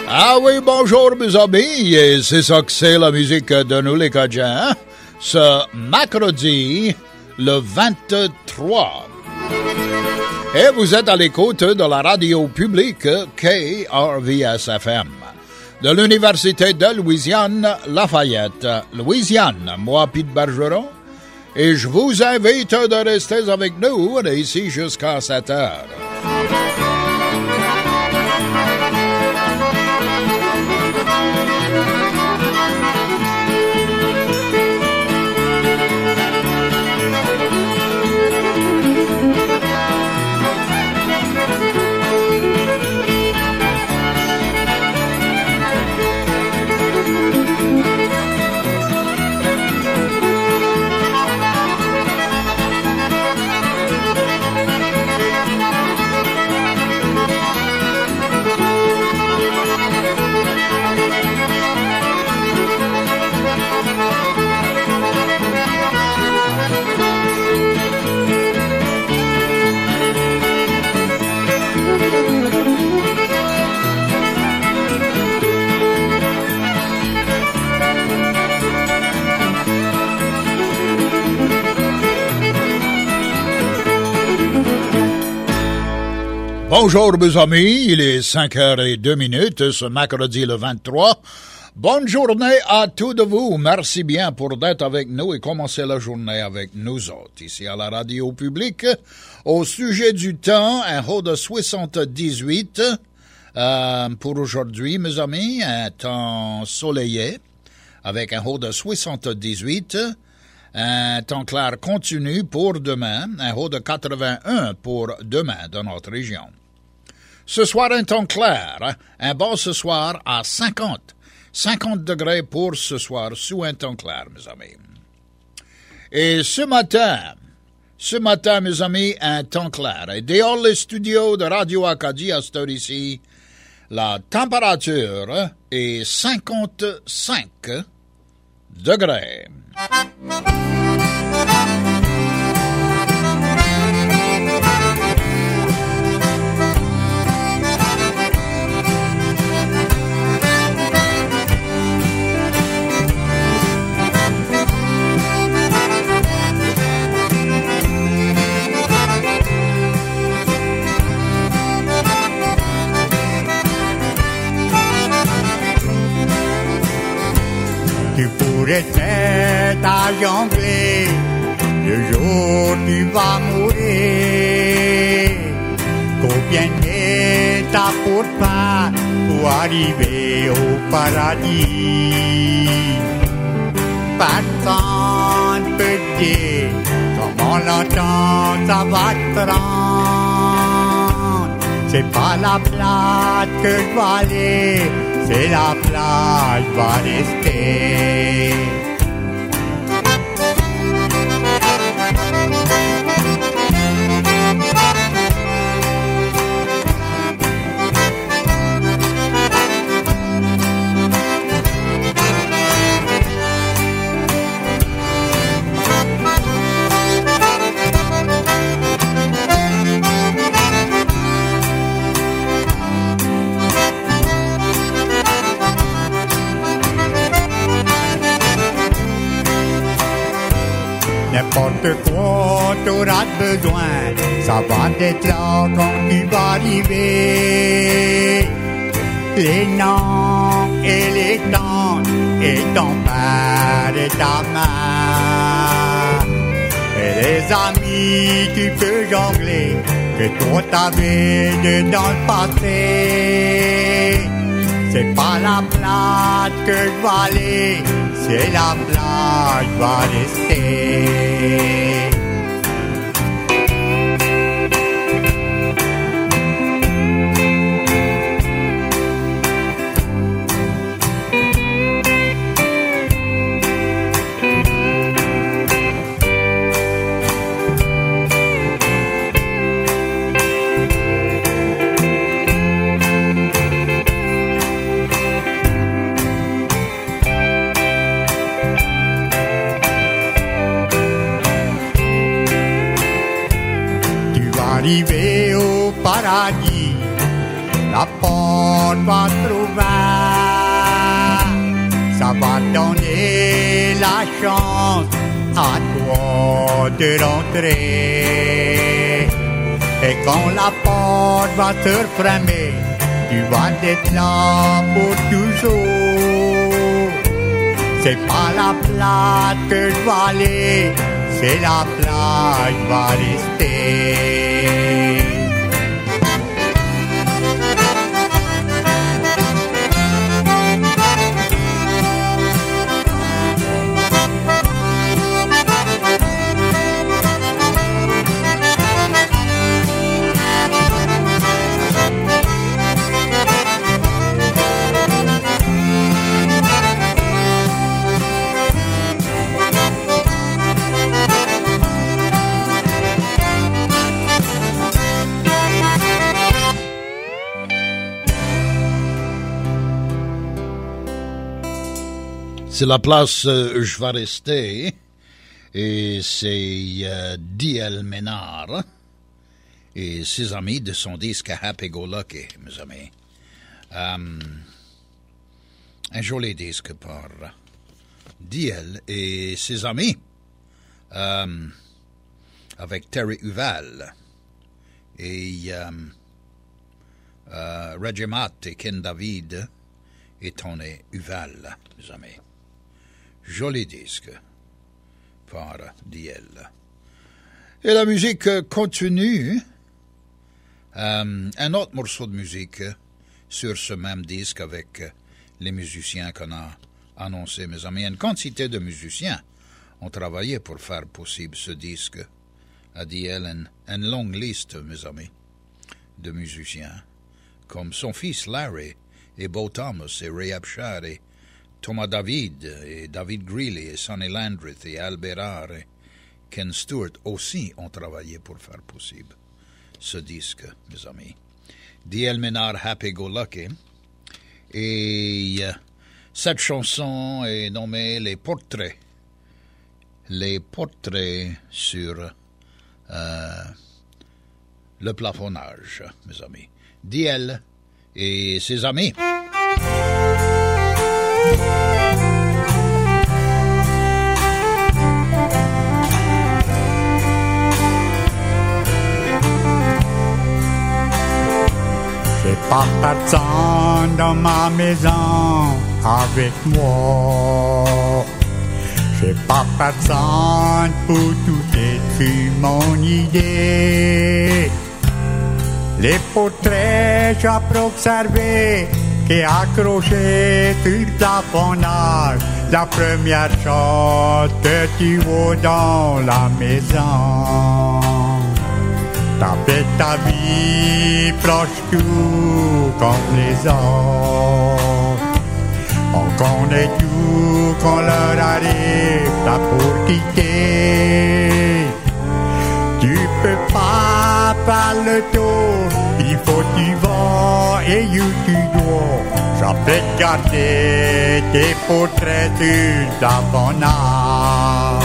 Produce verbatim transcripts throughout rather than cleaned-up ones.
Ah oui, bonjour mes amis, et c'est ça que c'est la musique de nous les Cajuns, ce mercredi, le vingt-trois. Et vous êtes à l'écoute de la radio publique K R V S F M, de l'Université de Louisiane, Lafayette, Louisiane, moi Pete Bergeron, et je vous invite de rester avec nous ici jusqu'à sept heures. Bonjour mes amis, il est cinq heures deux minutes ce mercredi le vingt-trois. Bonne journée à tous de vous. Merci bien pour d'être avec nous et commencer la journée avec nous autres. Ici à la radio publique, au sujet du temps, un haut de soixante-dix-huit euh, pour aujourd'hui mes amis, un temps soleillé avec un haut de soixante-dix-huit. Un temps clair continu pour demain, un haut de quatre-vingt-un pour demain dans notre région. Ce soir, un temps clair, un bas ce soir à cinquante. cinquante degrés pour ce soir sous un temps clair, mes amis. Et ce matin, ce matin, mes amis, un temps clair. Et dehors les studios de Radio Acadie à cette heure ici, la température est cinquante-cinq degrés. Tu pourrais te mettre à jongler le jour tu vas mourir. Combien d'étapes pour pas pour arriver au paradis? Personne peut dire comment longtemps ça va te rendre. C'est pas la plate que je vais aller, c'est la plage va rester. N'importe quoi t'auras besoin, ça va être là quand tu vas arriver. Les noms et les tantes et ton père et ta mère. Et les amis tu peux jongler, que toi t'avais de dans le passé. C'est pas la plage que je vais aller, c'est la plage va rester. arriver au paradis, la porte va trouver, ça va donner la chance à toi de rentrer. Et quand la porte va te fermer, tu vas être là pour toujours. C'est pas la plage que je vais aller, c'est la plage qui va rester. C'est la place euh, je vais rester et c'est euh, D L Ménard et ses amis de son disque Happy Go Lucky, mes amis. Um, un joli disque par D L et ses amis um, avec Terry Uval et um, uh, Reggie Matt et Ken David et Tony Uval, mes amis. Joli disque par D L. Et la musique continue. Euh, un autre morceau de musique sur ce même disque avec les musiciens qu'on a annoncés, mes amis. Une quantité de musiciens ont travaillé pour faire possible ce disque. À D L, une, une longue liste, mes amis, de musiciens, comme son fils Larry et Bo Thomas et Ray Abshar et Thomas David et David Greeley et Sonny Landreth et Al Berard et Ken Stewart aussi ont travaillé pour faire possible ce disque, mes amis. D L Ménard, Happy Go Lucky. Et euh, cette chanson est nommée Les Portraits. Les Portraits sur euh, le plafonnage, mes amis. D L et ses amis. J'ai pas personne dans ma maison avec moi. J'ai pas personne pour tout détruire mon idée. Les portraits j'ai observé qui accroché sur le plafonnage, la première chose que tu vois dans la maison. T'as fait ta vie proche tout comme les autres. On connaît tout quand l'heure arrive, t'as pour quitter. Tu peux pas faire le tour, il faut que tu vas et où tu dois. J'en fais garder tes portraits sur ta plafonnage.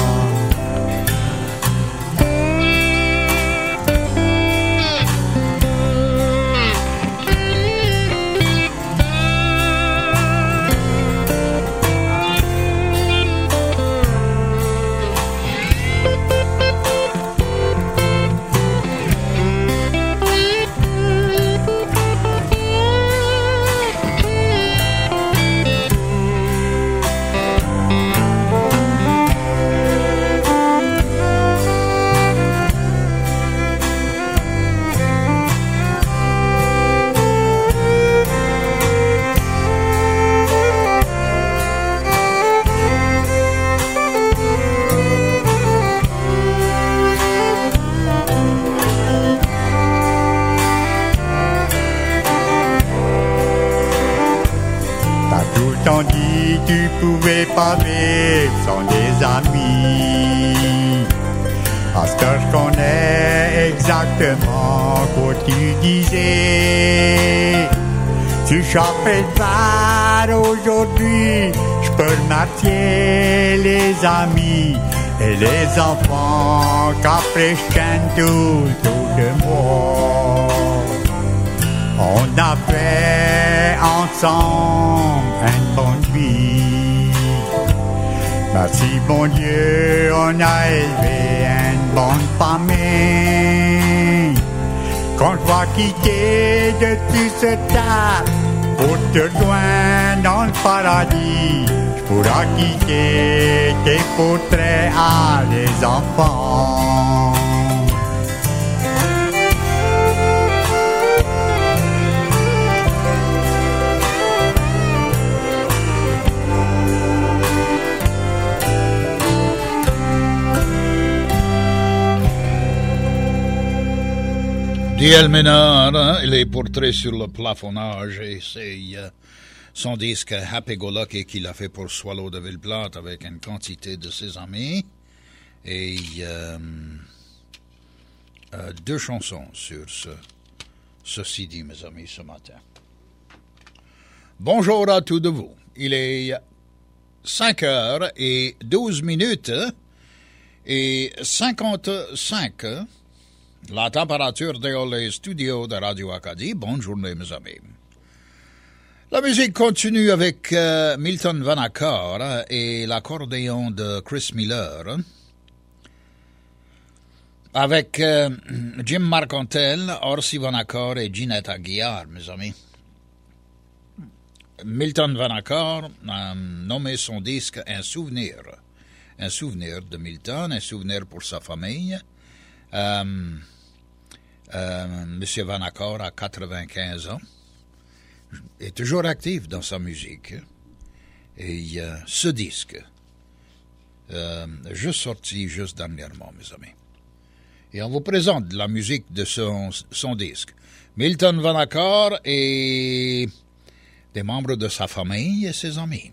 Tu pouvais pas vivre sans des amis. Parce que je connais exactement quoi tu disais. Tu chopais le verre aujourd'hui, je peux remercier les amis et les enfants qu'après je tienne tout autour de moi. On on a fait ensemble une bonne vie. Merci bon Dieu, on a élevé une bonne famille. Quand je vais quitter de tout ce tas pour te rejoindre dans le paradis, je pourrai quitter tes portraits à les enfants. D L Ménard, hein, les portraits sur le plafonnage, et c'est euh, son disque Happy Go Lucky qu'il a fait pour Swallow de Villeplate avec une quantité de ses amis, et euh, euh, deux chansons sur ce, ce C D, mes amis, ce matin. Bonjour à tous de vous. Il est cinq heures et douze minutes et cinquante-cinq. La température dans les studios de Radio Acadie. Bonne journée, mes amis. La musique continue avec euh, Milton Vanacker et l'accordéon de Chris Miller. Avec euh, Jim Marcantel, Orsi Vanacker et Ginette Aguiar, mes amis. Milton Vanacker a nommé son disque Un souvenir. Un souvenir de Milton, un souvenir pour sa famille. Euh, euh, Monsieur Vanacker a quatre-vingt-quinze ans, est toujours actif dans sa musique. Et euh, ce disque, euh, juste sorti juste dernièrement, mes amis. Et on vous présente la musique de son, son disque. Milton Vanacker et des membres de sa famille et ses amis.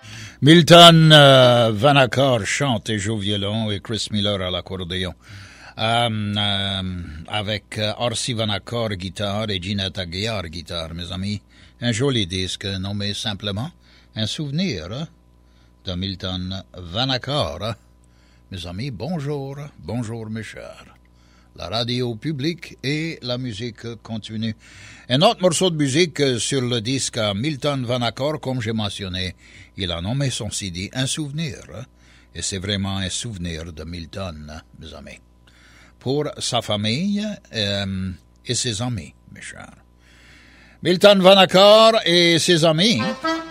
Milton euh, Vanacker chante et joue violon et Chris Miller à l'accordéon. Euh, euh, avec euh, Orsi Vanakkar guitare et Ginette Aguiar guitare, mes amis. Un joli disque nommé simplement Un souvenir hein, de Milton Vanakkar. Hein. Mes amis, bonjour, bonjour mes chers. La radio publique et la musique continue. Un autre morceau de musique sur le disque Milton Vanakkar, comme j'ai mentionné, il a nommé son C D Un souvenir. Hein, et c'est vraiment un souvenir de Milton, hein, mes amis. Pour sa famille euh, et ses amis, mes chers. Milton Vanakkar et ses amis.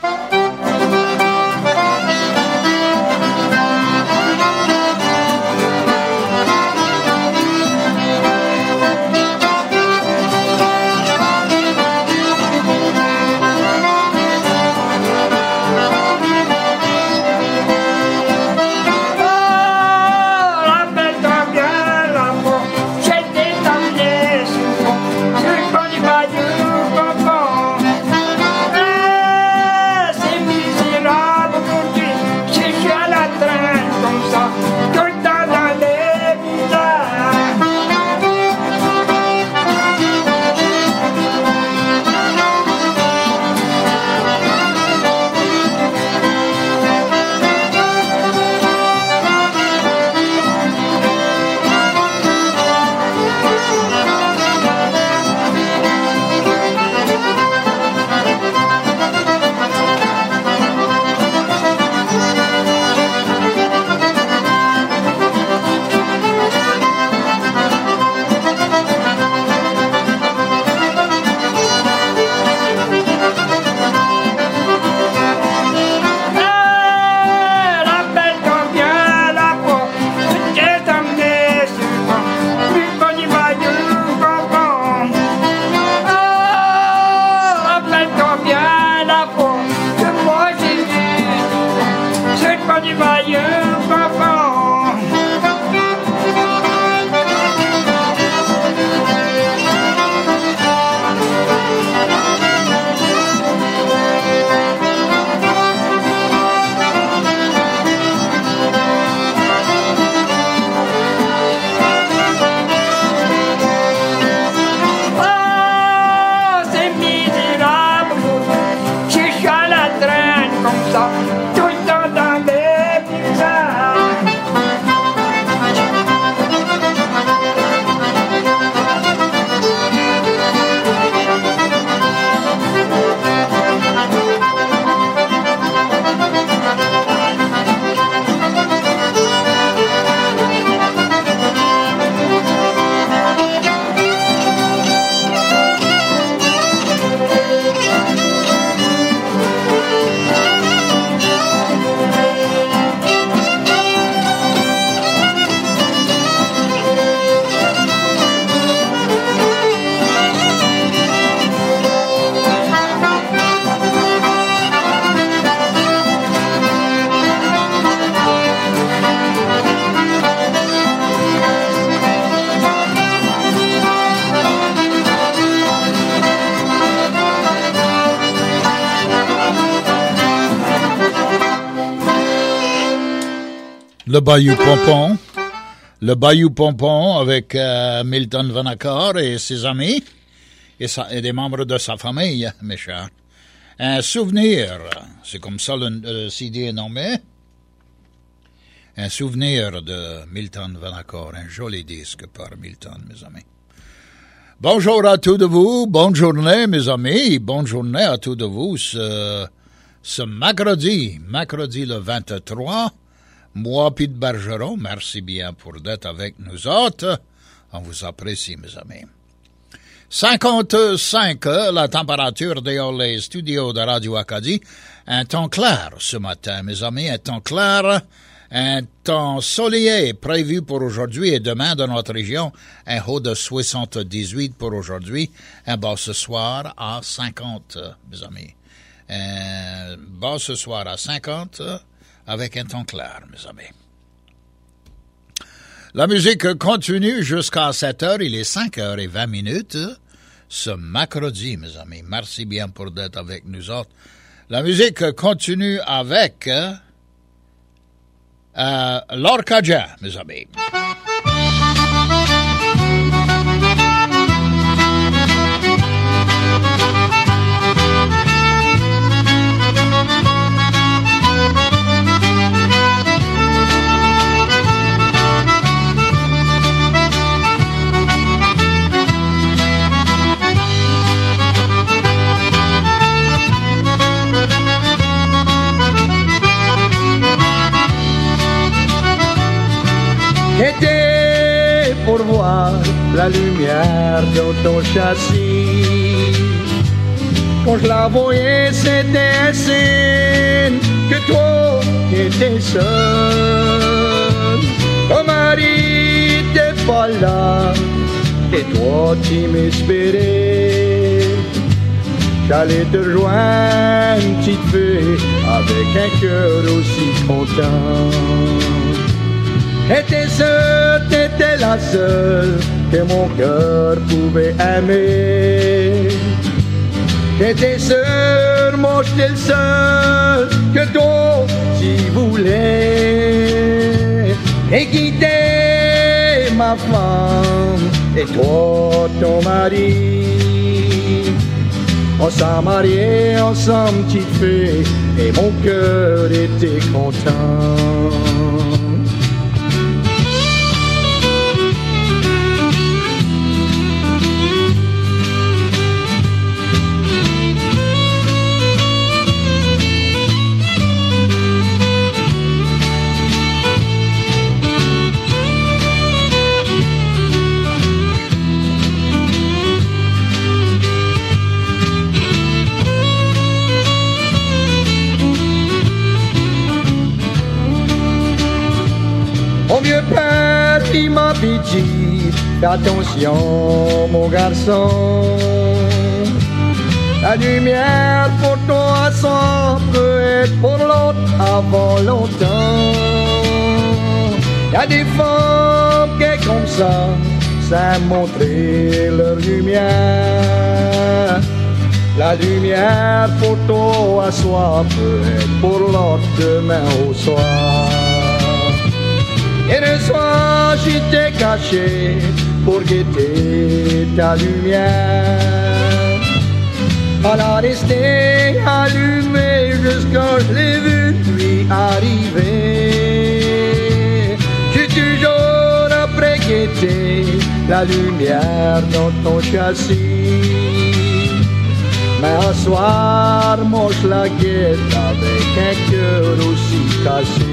Le Bayou Pompon, le Bayou Pompon avec euh, Milton Vanakkar et ses amis et, sa, et des membres de sa famille, mes chers. Un souvenir, c'est comme ça le, le C D est nommé. Un souvenir de Milton Vanakkar, un joli disque par Milton, mes amis. Bonjour à tous de vous, bonne journée, mes amis, bonne journée à tous de vous ce, ce mercredi, mercredi le vingt-trois. Moi, Pete Bergeron, merci bien pour d'être avec nous autres. On vous apprécie, mes amis. cinquante-cinq, la température dehors les studios de Radio Acadie. Un temps clair ce matin, mes amis, un temps clair. Un temps soleillé prévu pour aujourd'hui et demain dans notre région. Un haut de soixante-dix-huit pour aujourd'hui. Un bas ce soir à cinquante, mes amis. Un bas ce soir à cinquante. Avec un temps clair, mes amis. La musique continue jusqu'à sept heures. Il est cinq heures et vingt minutes. Ce mercredi, mes amis. Merci bien pour d'être avec nous autres. La musique continue avec euh, euh, l'Orcadien, mes amis. pour voir la lumière dans ton châssis. Quand je la voyais, c'était un signe que toi étais seul. Ton mari t'es pas là, et toi tu m'espérais. J'allais te rejoindre, petite fille, avec un cœur aussi content. Et t'es seule, t'étais la seule que mon cœur pouvait aimer. T'étais seule, moi j'étais le seul que toi tu voulais. Et quitter ma femme et toi ton mari. On s'est mariés ensemble, petite fille, et mon cœur était content. Mon vieux père, il m'avait dit, fais attention mon garçon. La lumière pour toi ça peut être pour l'autre avant longtemps. Y'a des femmes qui sont comme ça, sans montrer leur lumière. La lumière pour toi à soi peut être pour l'autre demain au soir. Et le soir, j'étais caché pour guetter ta lumière. Elle a resté allumée jusqu'à je l'ai vu lui arriver. J'ai toujours après guetté la lumière dans ton châssis. Mais un soir, moi je la guette avec un cœur aussi cassé.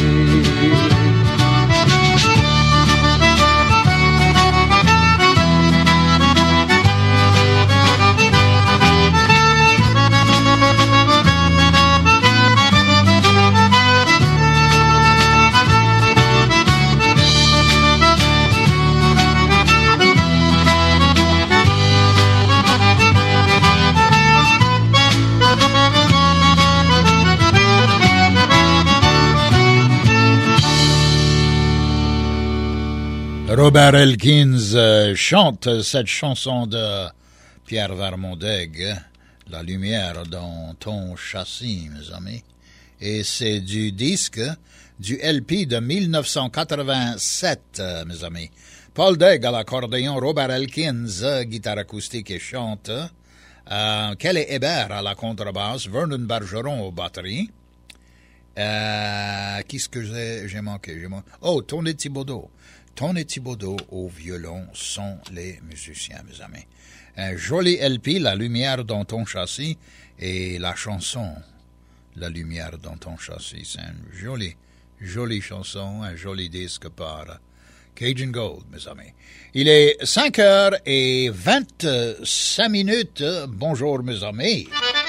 Robert Elkins euh, chante cette chanson de Pierre Vermondeg, La lumière dans ton châssis, mes amis. Et c'est du disque, du L P de mille neuf cent quatre-vingt-sept, euh, mes amis. Paul Degg à l'accordéon, Robert Elkins, euh, guitare acoustique et chante, euh, Kelly Hébert à la contrebasse, Vernon Bergeron aux batteries. Euh, qu'est-ce que j'ai, j'ai manqué? J'ai manqué? Oh, Tony Thibodeau. Tony Thibodeau au violon sont les musiciens, mes amis. Un joli L P, La lumière dans ton châssis, et la chanson, La lumière dans ton châssis. C'est une jolie, jolie chanson, un joli disque par Cajun Gold, mes amis. Il est cinq heures et vingt-cinq minutes. Bonjour, mes amis.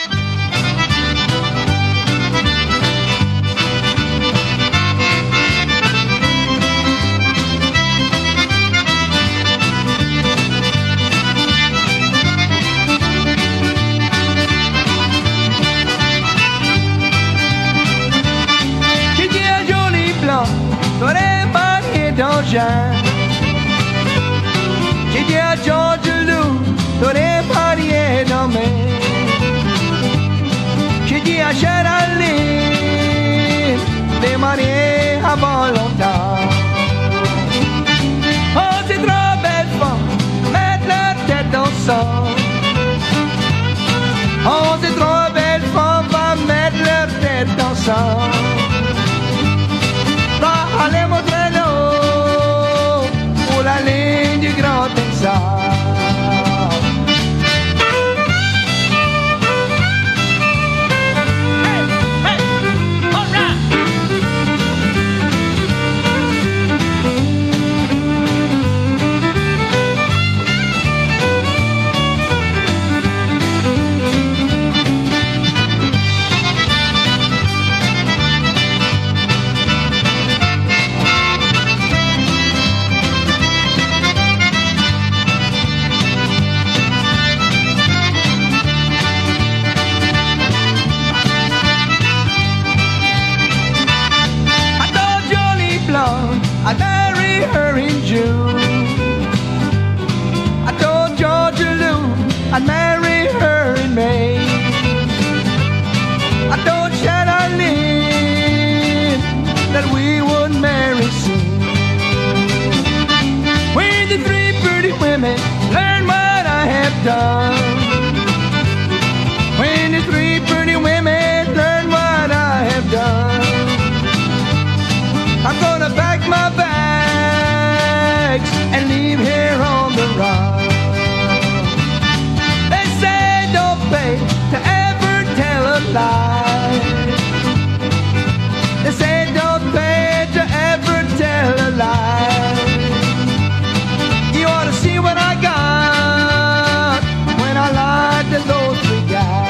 T'aurais marié d'engin. J'ai dit à George Lou, t'aurais marié d'homme. J'ai dit à Géraldine, t'es marié avant longtemps. Oh, c'est trop belle femme, mettre leur tête ensemble. Oh, c'est trop belle femme, va mettre leur tête ensemble. Allez montrez-le pour la ligne du Grand Texas. Hey, hey, all right. done. When the three pretty women learn what I have done, I'm gonna pack my bags and leave here on the run. They say don't pay to ever tell a lie. They say don't pay to ever tell a lie. You ought to see what I got when I lied to those three guys.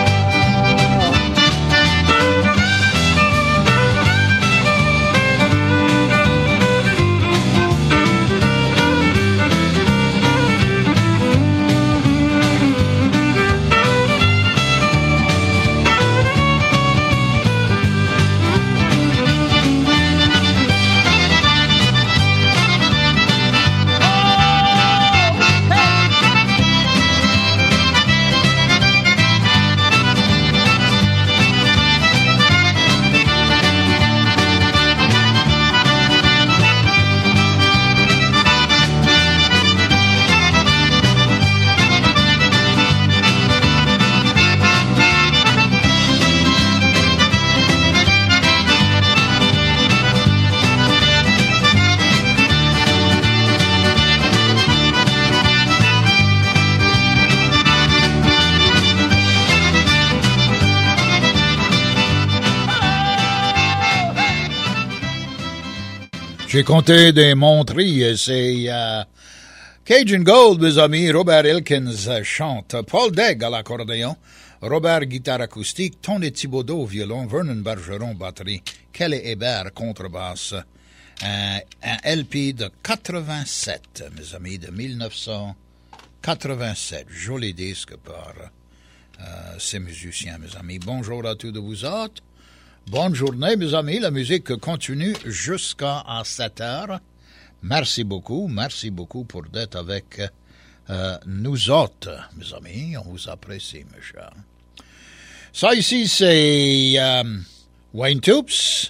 J'ai compté des montries, c'est euh, Cajun Gold, mes amis. Robert Elkins chante, Paul Degg à l'accordéon, Robert guitare acoustique, Tony Thibodeau au violon, Vernon Bergeron batterie, Kelly Hébert contrebasse. Un, un L P de quatre-vingt-sept, mes amis, de mille neuf cent quatre-vingt-sept. Joli disque par euh, ces musiciens, mes amis. Bonjour à tous de vous autres. Bonne journée, mes amis. La musique continue jusqu'à sept heures. Merci beaucoup. Merci beaucoup pour d'être avec euh, nous autres, mes amis. On vous apprécie, mes chers. Ça ici, c'est euh, Wayne Toups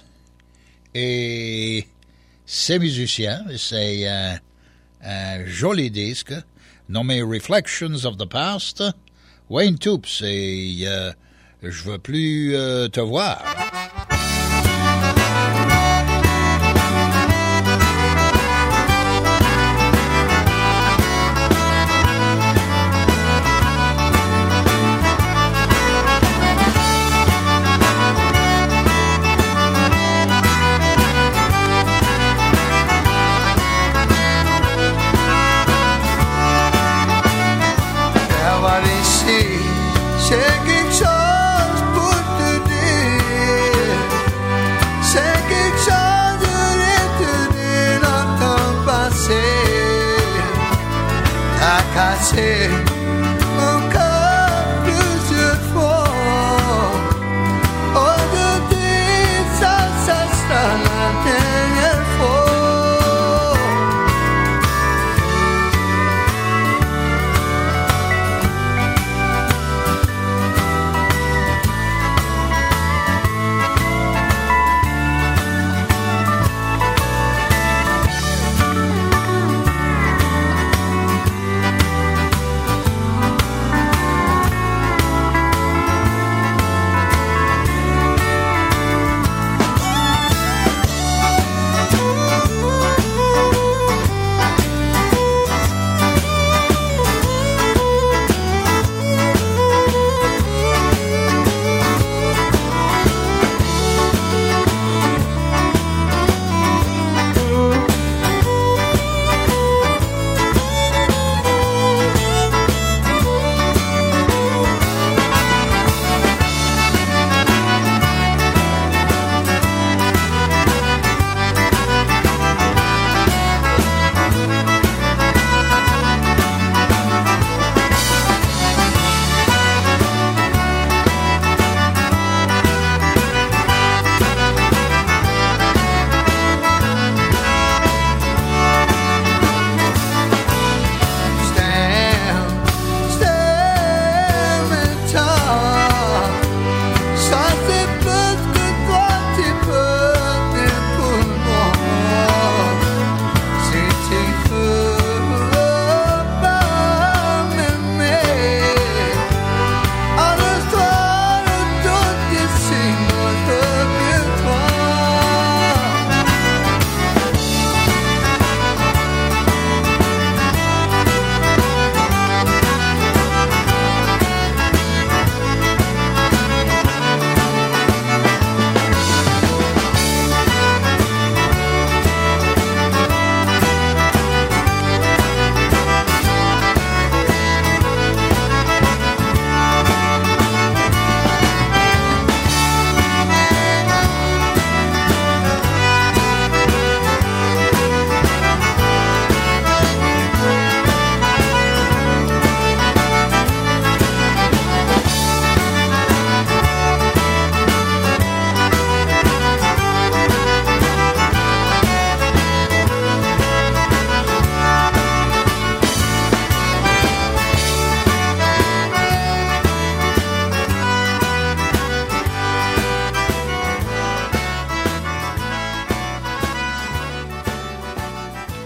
et ses musiciens. C'est euh, un joli disque nommé Reflections of the Past. Wayne Toups et euh, Je veux plus euh, te voir. Cassé encore plusieurs fois. Aujourd'hui, ça, ça sera la dernière fois.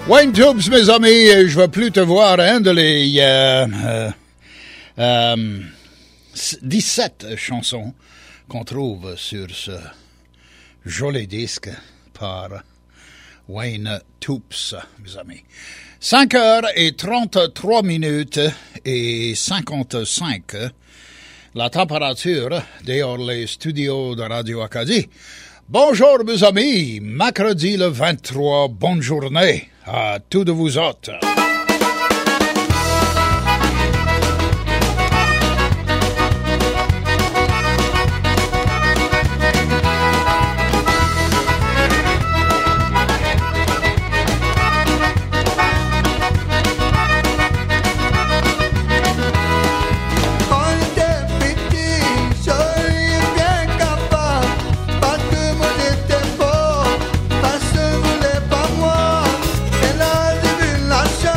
Wayne Tubes, mes amis, je vais plus te voir un de les euh, euh, euh, dix-sept chansons qu'on trouve sur ce joli disque par Wayne Tubes, mes amis. cinq heures et trente-trois minutes et cinquante-cinq. La température dehors les studios de Radio Acadie. Bonjour, mes amis. Mercredi le vingt-trois, bonne journée à tous de vous autres. La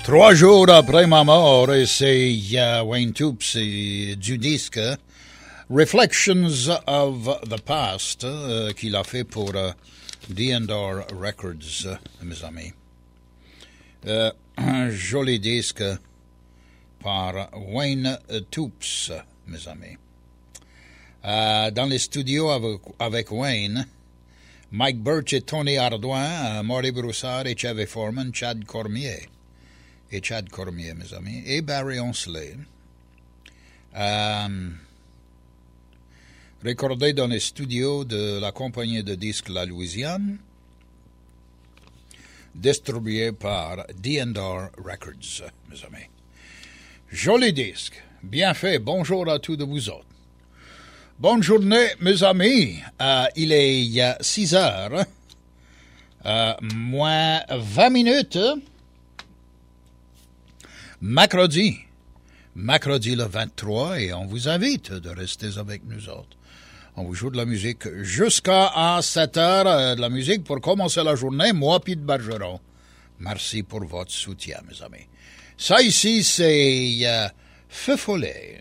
Trois jours après ma mort, et c'est uh, Wayne Toups et du disque Reflections of the Past uh, qu'il a fait pour uh, D and R Records, uh, mes amis. Uh, un joli disque par Wayne Toups, mes amis. Uh, dans les studios avec, avec Wayne, Mike Birch et Tony Ardouin, uh, Marty Broussard et Chevy Foreman, Chad Cormier. Et Chad Cormier, mes amis, et Barry Onsley. Euh, recordé dans les studios de la compagnie de disques La Louisiane, distribué par D and R Records, mes amis. Joli disque, bien fait, bonjour à tous de vous autres. Bonne journée, mes amis. Euh, il est euh, six heures, euh, moins vingt minutes. Mercredi, mercredi le vingt-trois, et on vous invite de rester avec nous autres. On vous joue de la musique jusqu'à sept heures, de la musique pour commencer la journée, moi, Pete Bergeron. Merci pour votre soutien, mes amis. Ça ici, c'est euh, Feu Follet.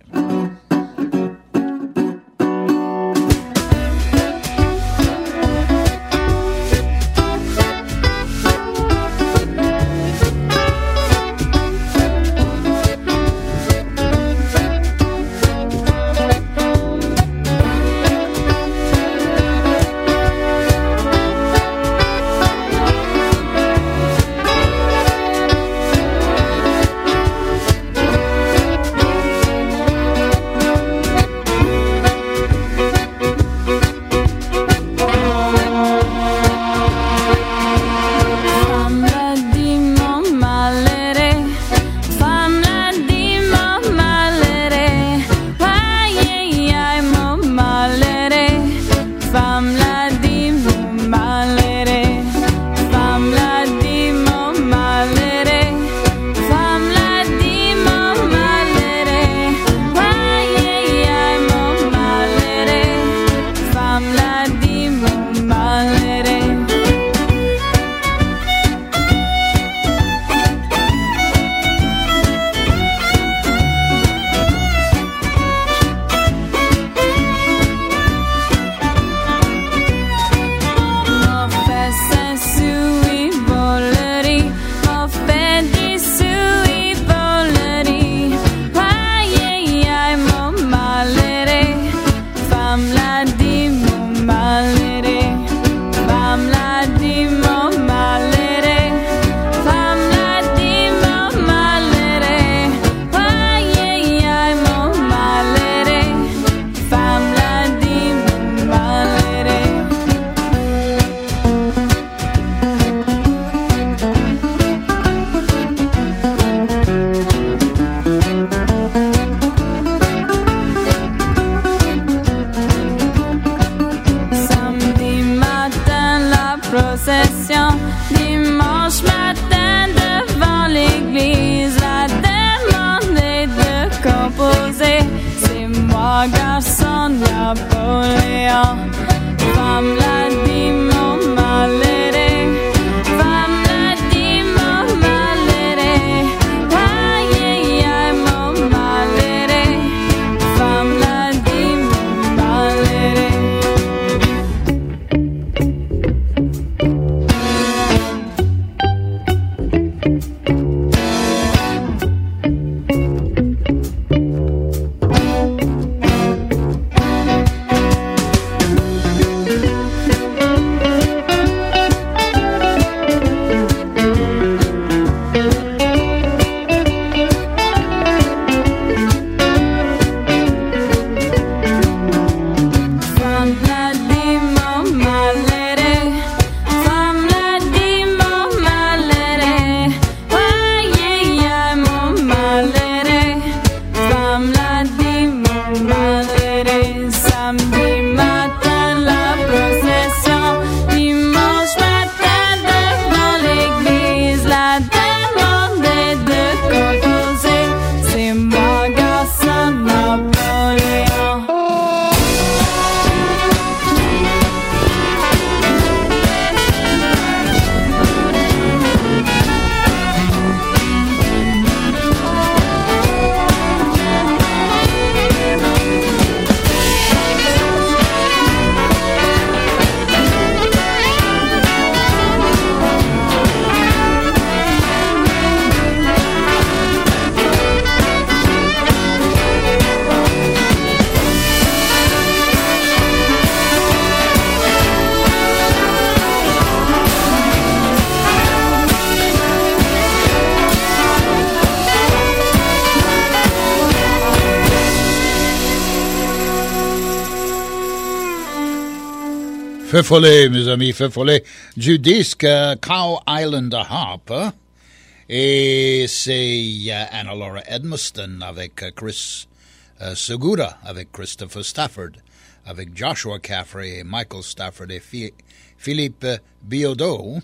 Fait follet, mes amis, fait follet du disque uh, Cow Island Harp. Hein? Et c'est uh, Anna Laura Edmiston avec uh, Chris uh, Segura, avec Christopher Stafford, avec Joshua Caffrey et Michael Stafford et Fi- Philippe Biodo.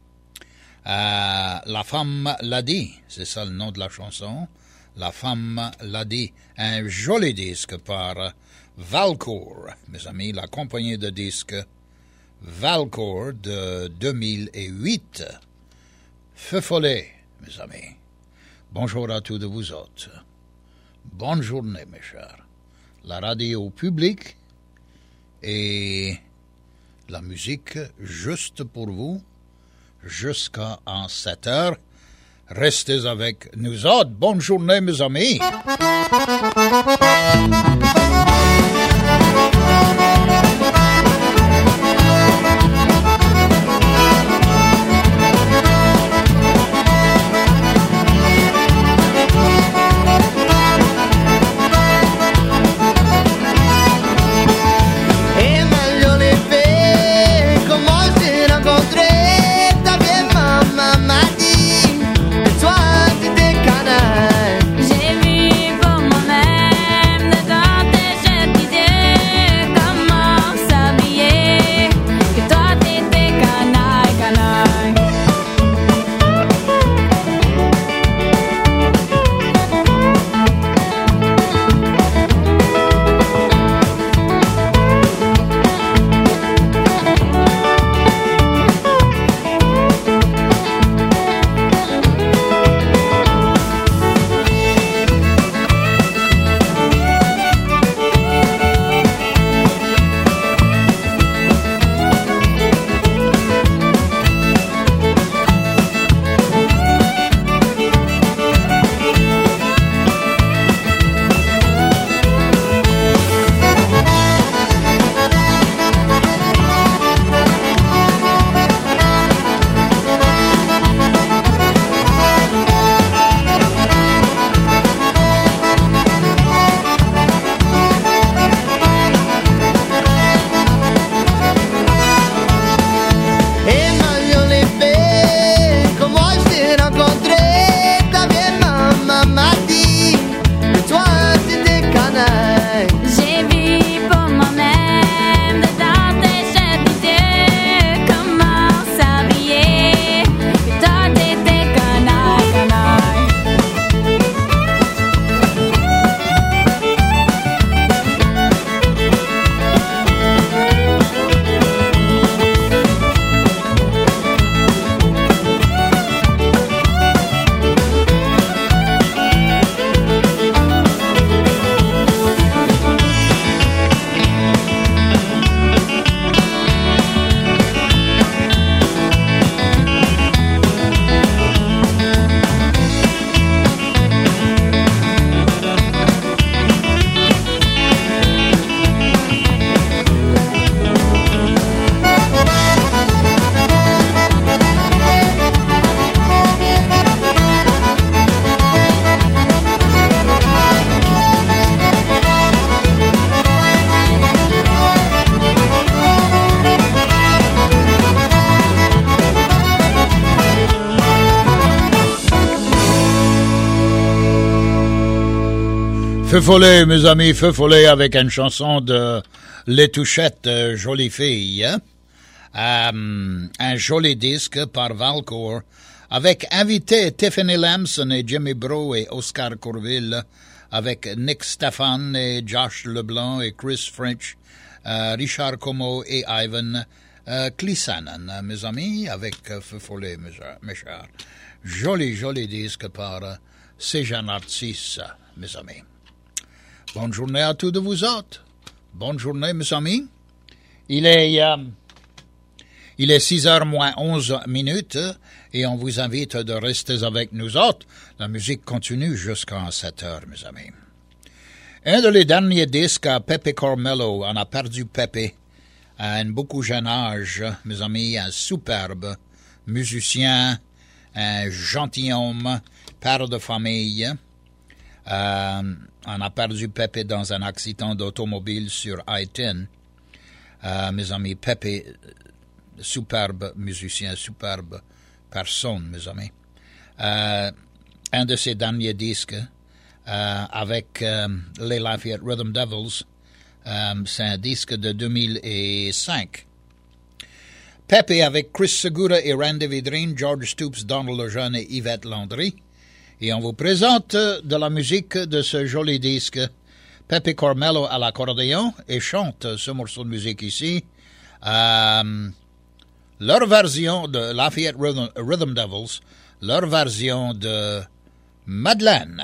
Uh, La femme l'a dit, c'est ça le nom de la chanson. La femme l'a dit. Un joli disque par uh, Valcourt, mes amis, la compagnie de disques Valcourt de deux mille huit. Feu follet, mes amis. Bonjour à tous de vous autres. Bonne journée, mes chers. La radio publique et la musique juste pour vous jusqu'à sept heures. Restez avec nous autres. Bonne journée, mes amis. J'ai vu pour moi-même dedans tes jeux Feu follet, mes amis, feu follet avec une chanson de Les Touchettes, euh, Jolie Fille. Hein? Euh, un joli disque par Valcourt, avec invité Tiffany Lamson et Jimmy Bro et Oscar Corville, avec Nick Stefan et Josh Leblanc et Chris French, euh, Richard Como et Ivan euh, Klisanen, mes amis, avec euh, feu follet, mes, mes chers. Joli, joli disque par euh, Sejan Artis, mes amis. Bonne journée à tous de vous autres. Bonne journée, mes amis. Il est, euh, il est six heures moins onze minutes et on vous invite de rester avec nous autres. La musique continue jusqu'à sept heures, mes amis. Un de les derniers disques à Pepe Carmelo, on a perdu Pepe à un beaucoup jeune âge, mes amis, un superbe musicien, un gentilhomme, père de famille. Euh, on a perdu Pepe dans un accident d'automobile sur I dix. Euh, mes amis, Pepe, superbe musicien, superbe personne, mes amis. Euh, un de ses derniers disques euh, avec euh, les Lafayette Rhythm Devils, euh, c'est un disque de deux mille cinq. Pepe avec Chris Segura et Randy Vidrine, George Stoops, Donald Lejeune et Yvette Landry. Et on vous présente de la musique de ce joli disque. Pepe Cormello à l'accordéon et chante ce morceau de musique ici. Euh, leur version de Lafayette Rhythm, Rhythm Devils, leur version de Madeleine.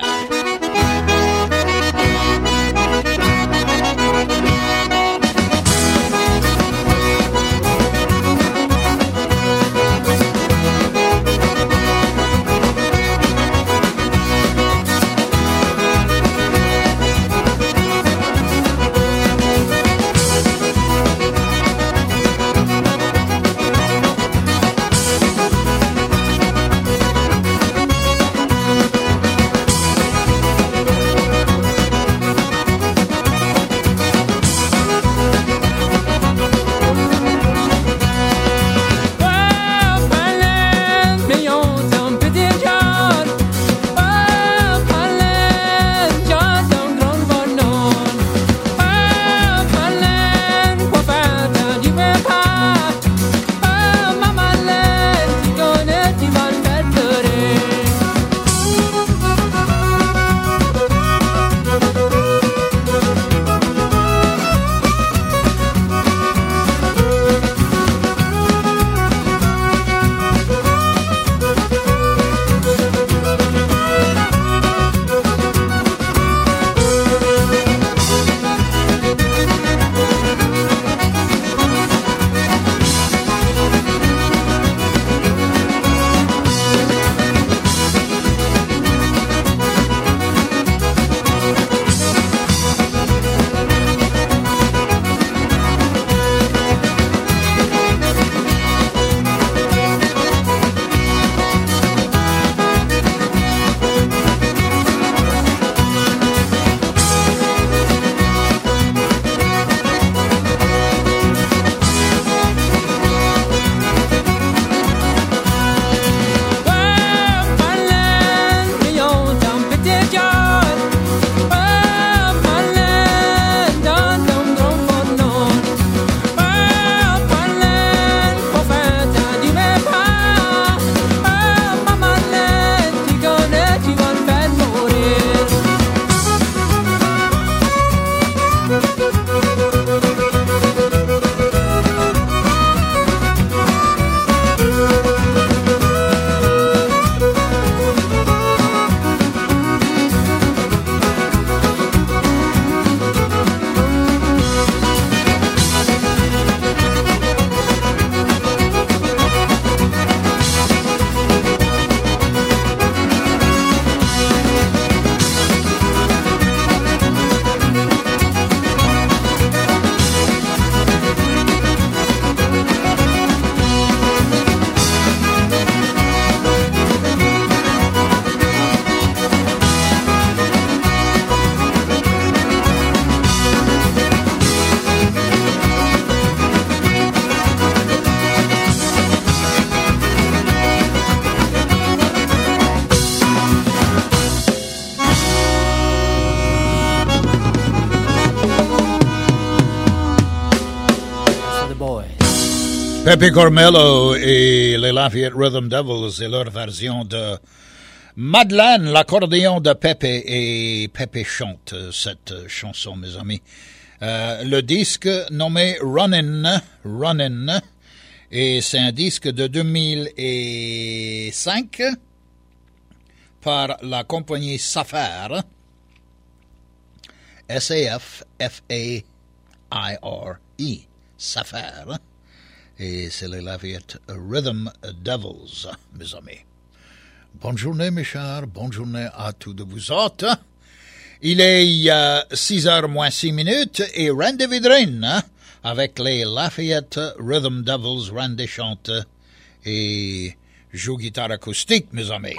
Pepe Cormello et les Lafayette Rhythm Devils et leur version de Madeleine, l'accordéon de Pepe, et Pepe chante cette chanson, mes amis. Euh, le disque nommé Runnin', Runnin', et c'est un disque de deux mille cinq par la compagnie Safar, S A F F A I R E, Safar. Et c'est les Lafayette Rhythm Devils, mes amis. Bonne journée, mes chers. Bonne journée à tous de vous autres. Il est euh, six heures moins six minutes et Randy Vidrine, hein, avec les Lafayette Rhythm Devils. Randy chante et joue guitare acoustique, mes amis.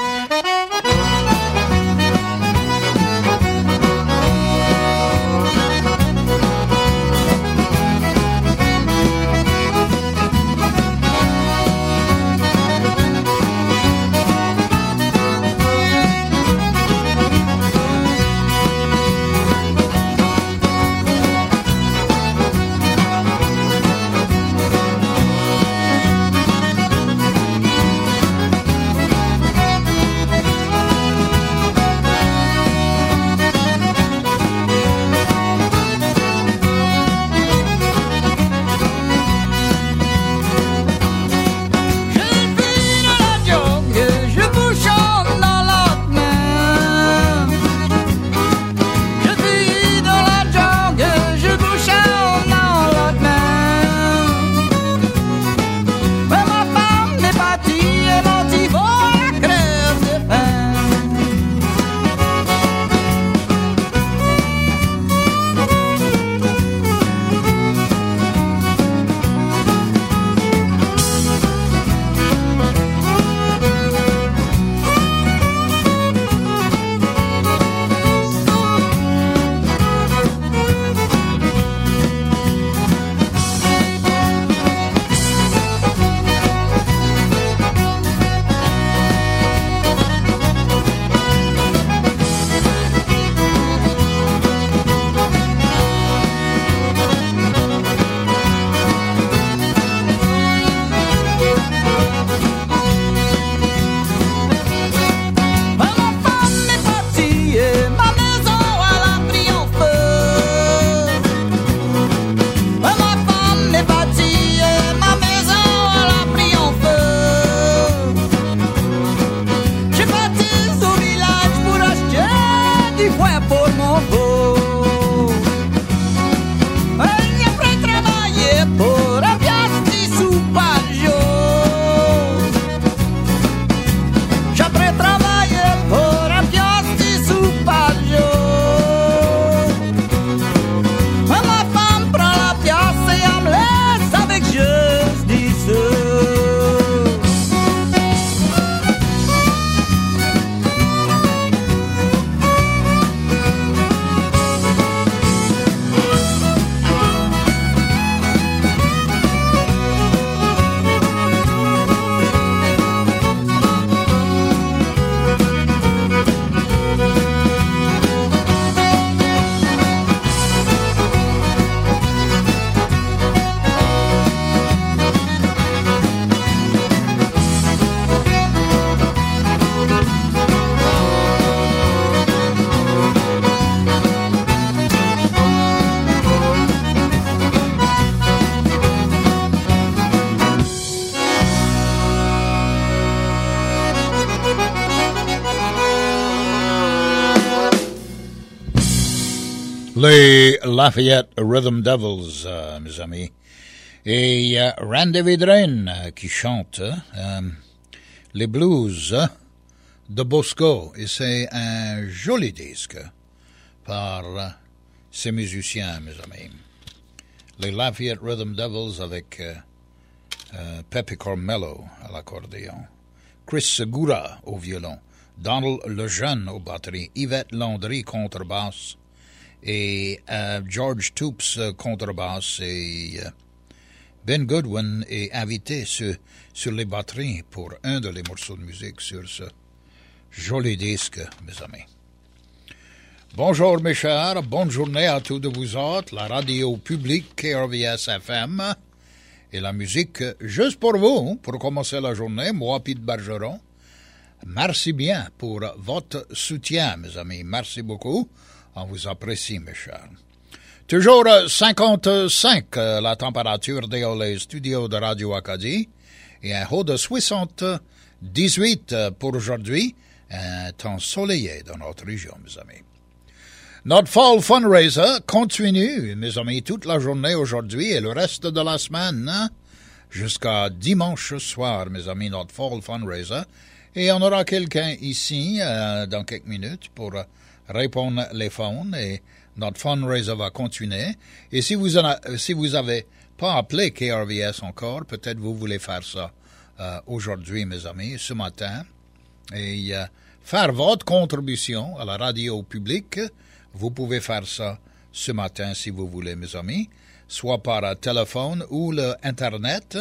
les Lafayette Rhythm Devils, euh, mes amis. Et euh, Randy Vidrine euh, qui chante euh, les blues de Bosco. Et c'est un joli disque par euh, ces musiciens, mes amis. Les Lafayette Rhythm Devils avec euh, euh, Pepe Carmelo à l'accordéon, Chris Segura au violon, Donald Lejeune aux batteries, Yvette Landry contrebasse et euh, George Toops contrebasse et euh, Ben Goodwin est invité sur, sur les batteries pour un de les morceaux de musique sur ce joli disque, mes amis. Bonjour mes chers, bonne journée à tous de vous autres, la radio publique K R V S F M et la musique juste pour vous, pour commencer la journée, moi Pete Bergeron. Merci bien pour votre soutien, mes amis, merci beaucoup, on vous apprécie mes chers. Toujours cinquante-cinq la température dans les studios de Radio Acadie et un haut de soixante-dix-huit pour aujourd'hui, un temps soleillé dans notre région, mes amis. Notre Fall Fundraiser continue, mes amis, toute la journée aujourd'hui et le reste de la semaine, hein, jusqu'à dimanche soir, mes amis, notre Fall Fundraiser. Et on aura quelqu'un ici euh, dans quelques minutes pour euh, répondre les phones et notre fundraiser va continuer. Et si vous en a, si vous avez pas appelé K R V S encore, peut-être vous voulez faire ça euh, aujourd'hui, mes amis, ce matin, et euh, faire votre contribution à la radio publique. Vous pouvez faire ça ce matin si vous voulez, mes amis, soit par euh, téléphone ou l'Internet.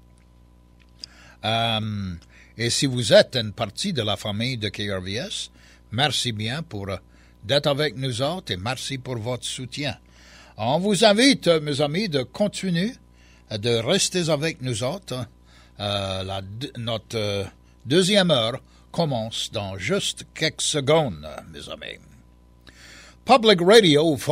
Euh, et si vous êtes une partie de la famille de K R V S, merci bien pour euh, d'être avec nous autres et merci pour votre soutien. On vous invite, mes amis, de continuer, de rester avec nous autres. Euh, la, notre euh, deuxième heure commence dans juste quelques secondes, mes amis. Public Radio